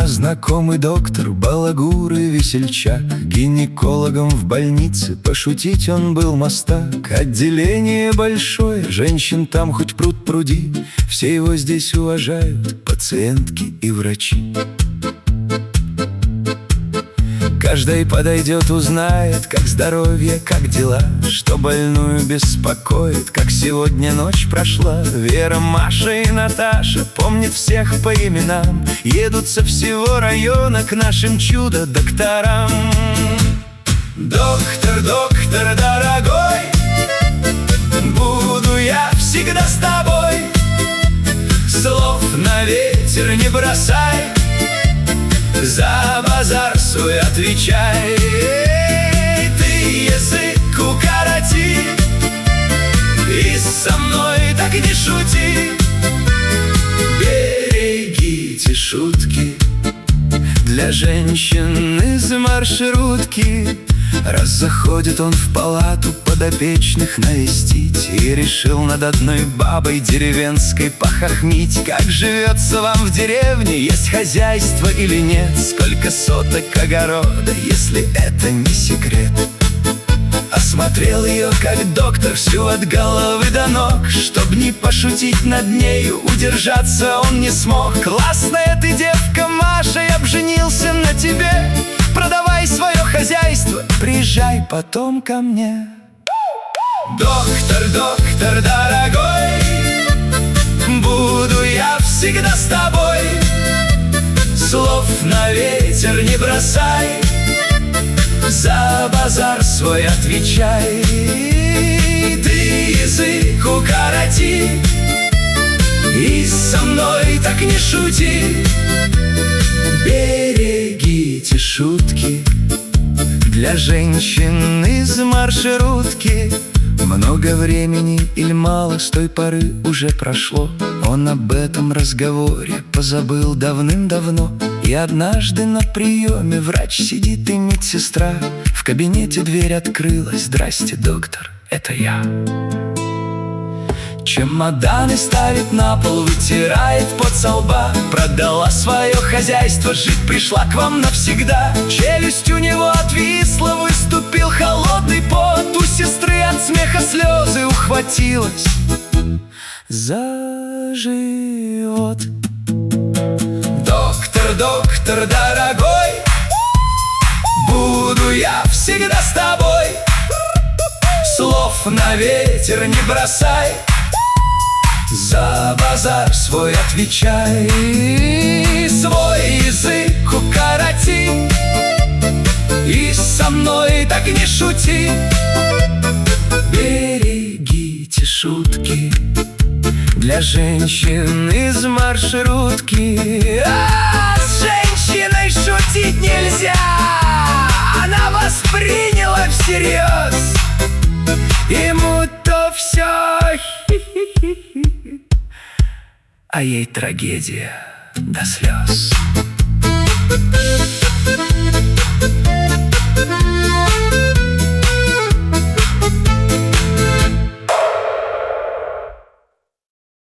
знакомый доктор, балагур и весельчак. Гинекологом в больнице пошутить он был мастак. Отделение большое, женщин там хоть пруд пруди. Все его здесь уважают, пациентки и врачи. Каждый подойдет, узнает, как здоровье, как дела, что больную беспокоит, как сегодня ночь прошла. Вера, Маша и Наташа помнят всех по именам, едут со всего района к нашим чудо-докторам. Доктор, доктор дорогой, буду я всегда с тобой. Слов на ветер не бросай, за базар свой отвечай. Ты язык укороти и со мной так не шути. Берегите шутки для женщин из маршрутки. Раз заходит он в палату подопечных навестить и решил над одной бабой деревенской похохмить. Как живется вам в деревне, есть хозяйство или нет? Сколько соток огорода, если это не секрет? Осмотрел ее как доктор всю от головы до ног. Чтоб не пошутить над нею, удержаться он не смог. Классная ты девка, Маша, я б женился на тебе. Продавай свое хозяйство, приезжай потом ко мне. Доктор, доктор дорогой, буду я всегда с тобой. Слов на ветер не бросай, за базар свой отвечай. Ты язык укороти и со мной так не шути. Берегите шутки для женщин из маршрутки. Много времени или мало с той поры уже прошло. Он об этом разговоре позабыл давным-давно. И однажды на приеме врач сидит и медсестра. В кабинете дверь открылась. Здрасте, доктор, это я. Чемоданы ставит на пол, вытирает пот со лба. Продала свое хозяйство, жить пришла к вам навсегда. Челюсть у него отвисла, выступил холодный пот. У сестры от смеха слезы ухватилась за живот. Доктор, доктор дорогой, буду я всегда с тобой. Слов на ветер не бросай, за базар свой отвечай. Свой язык укороти и со мной так не шути. Берегите шутки для женщин из маршрутки. С женщиной шутить нельзя, она восприняла всерьез. Ему-то все хи-хи-хи, а ей трагедия до слез.